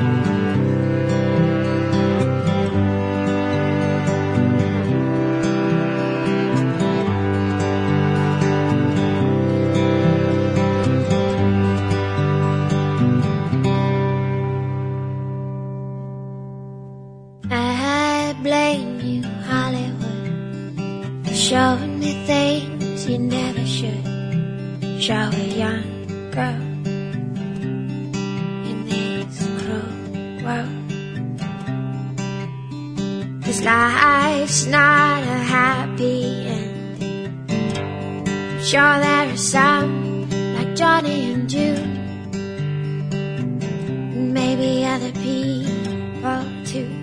I blame you, Hollywood, for showing me things you never should show a young girl in this cruel world. 'Cause life's not a happy ending. I'm sure there are some like Johnny and Jude, and maybe other people too.